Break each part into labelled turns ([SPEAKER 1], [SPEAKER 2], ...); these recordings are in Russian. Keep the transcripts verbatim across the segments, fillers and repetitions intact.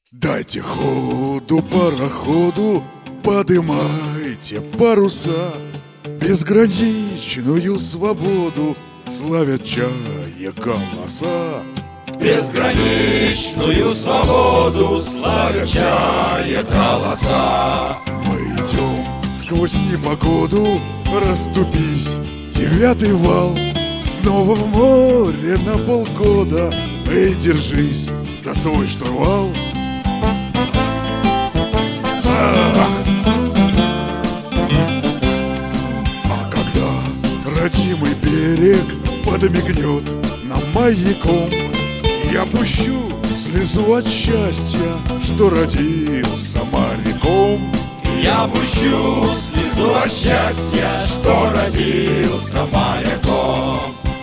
[SPEAKER 1] Дайте ходу пароходу, подымайте паруса, безграничную свободу славят чая голоса.
[SPEAKER 2] Безграничную свободу славят чая голоса.
[SPEAKER 1] Мы идем сквозь непогоду, расступись, девятый вал. Снова в море на полгода, эй, держись за свой штурвал. А когда родимый берег подмигнет нам маяком, я пущу слезу от счастья, что родился моряком.
[SPEAKER 2] Я пущу слезу от счастья, что родился моряком.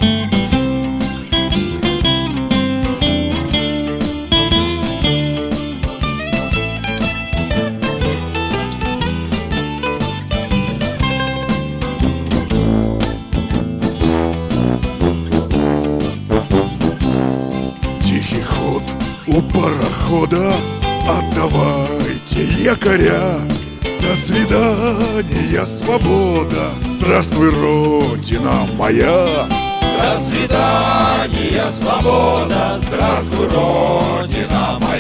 [SPEAKER 1] Тихий ход у парохода, отдавайте якоря. До свидания, свобода, здравствуй, Родина моя.
[SPEAKER 2] До свидания, свобода, здравствуй, Родина моя.